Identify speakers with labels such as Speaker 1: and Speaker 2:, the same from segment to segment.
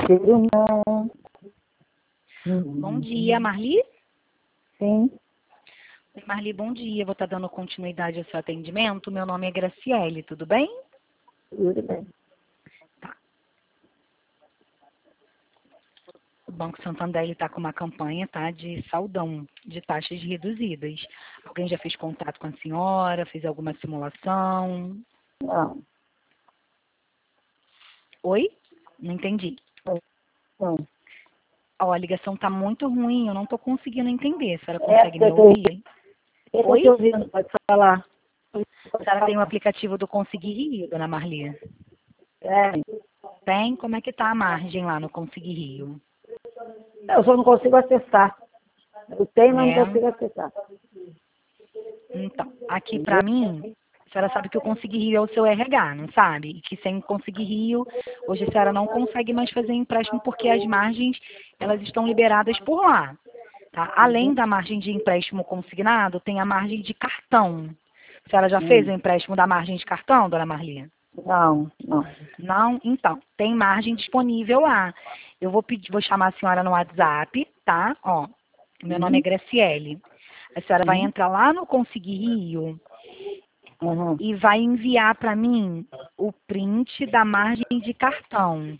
Speaker 1: Filho, não.
Speaker 2: Bom dia, Marli?
Speaker 1: Sim,
Speaker 2: Oi, Marli, bom dia. Vou estar dando continuidade ao seu atendimento. Meu nome é Graciele, tudo bem?
Speaker 1: tudo bem.
Speaker 2: Tá. O Banco Santander está com uma campanha, tá, de saldão, de taxas reduzidas. Alguém já fez contato com a senhora? Fez alguma simulação?
Speaker 1: Não,
Speaker 2: Oi? Não entendi.
Speaker 1: não.
Speaker 2: Ó, a ligação está muito ruim, eu não estou conseguindo entender. A senhora
Speaker 1: É,
Speaker 2: consegue me ouvir?
Speaker 1: eu estou
Speaker 2: Oi?
Speaker 1: te ouvindo, pode falar.
Speaker 2: A senhora tem o aplicativo do Conseguir Rio, dona Marli?
Speaker 1: É,
Speaker 2: Tem? Como é que tá a margem lá no Conseguir Rio?
Speaker 1: eu só não consigo acessar. Eu tenho, mas não
Speaker 2: É.
Speaker 1: consigo acessar.
Speaker 2: Então, aqui pra mim, a senhora sabe que o Conseguir Rio é o seu RH, não sabe? E que sem o Conseguir Rio, hoje a senhora não consegue mais fazer empréstimo porque as margens, elas estão liberadas por lá. Tá? Além da margem de empréstimo consignado, tem a margem de cartão. A senhora já fez o empréstimo da margem de cartão, dona Marli?
Speaker 1: Não, não.
Speaker 2: Não? Então, tem margem disponível lá. Eu vou pedir, vou chamar a senhora no WhatsApp, tá? Ó, meu nome é Graciele. A senhora vai entrar lá no Conseguir Rio
Speaker 1: Uhum.
Speaker 2: e vai enviar para mim o print da margem de cartão.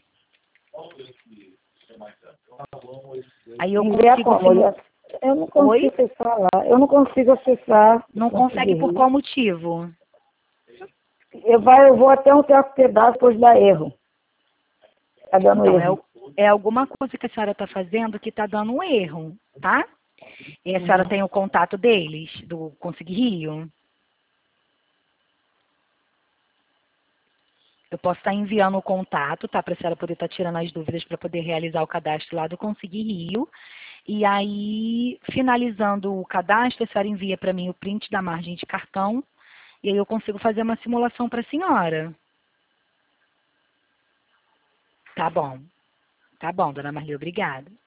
Speaker 2: Aí eu
Speaker 1: Enviar
Speaker 2: consigo
Speaker 1: como? Eu não consigo
Speaker 2: Oi?
Speaker 1: acessar lá. Eu não consigo acessar.
Speaker 2: Não consegue por qual motivo?
Speaker 1: Eu vou até um certo pedaço, depois dá erro. Tá dando
Speaker 2: Então,
Speaker 1: erro.
Speaker 2: é alguma coisa que a senhora está fazendo que está dando um erro, tá? E a senhora tem o contato deles, do Conseguir Rio? Eu posso estar enviando o contato, tá? Para a senhora poder estar tirando as dúvidas para poder realizar o cadastro lá do Conseguir Rio. E aí, finalizando o cadastro, a senhora envia para mim o print da margem de cartão. E aí eu consigo fazer uma simulação para a senhora. Tá bom. Tá bom, dona Marli, obrigada.